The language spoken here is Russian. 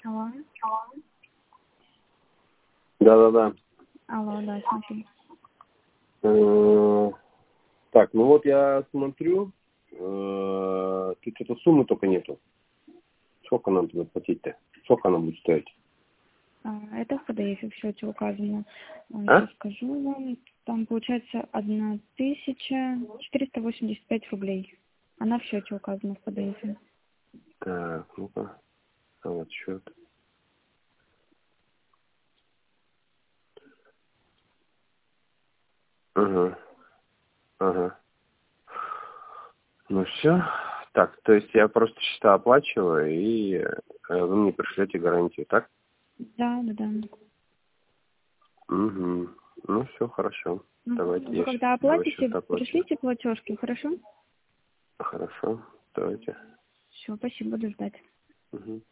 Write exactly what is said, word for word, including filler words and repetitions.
Алло. Да-да-да. Алло, да, смотри. Э, Так, ну вот я смотрю, э, тут что-то суммы только нету. Сколько нам туда платить-то? Сколько она будет стоить? А, Это в пэ дэ эфе в счете указано. А? Сейчас скажу вам. Там получается одна тысяча четыреста восемьдесят пять рублей. Она в счете указана в пэ дэ эфе. Так, ну-ка. А вот счет. Ага, ага. Ну все. Так, то есть я просто счета оплачиваю, и э, вы мне пришлете гарантию, так? Да, да, да. Угу. Ну все, хорошо. Давайте Мгм. Вы я сейчас когда два оплатите, счета оплачу. пришлите платежки, хорошо? Хорошо, давайте. Все, спасибо, буду ждать. Угу.